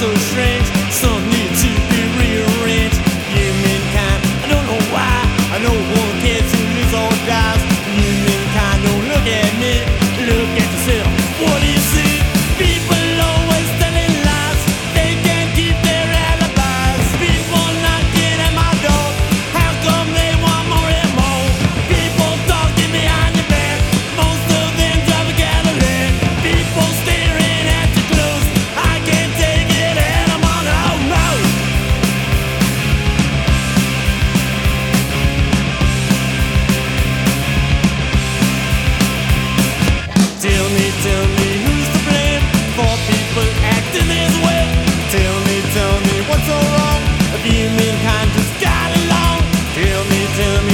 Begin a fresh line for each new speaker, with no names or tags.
so strange. Some need to be rearranged. Humankind, I don't know why. I know one cares who lives or dies. Humankind, don't look at me. Look at yourself. What do you see? People always telling lies. They can't keep their alibis. People knocking at my door. How come they want more and more? People talking behind your back. Most of them drive a Cadillac. People staring at your clothes. I can't take it and I'm on the road. Tell me who's to blame for people acting this way? Tell me what's so wrong if humankind just got along? Tell me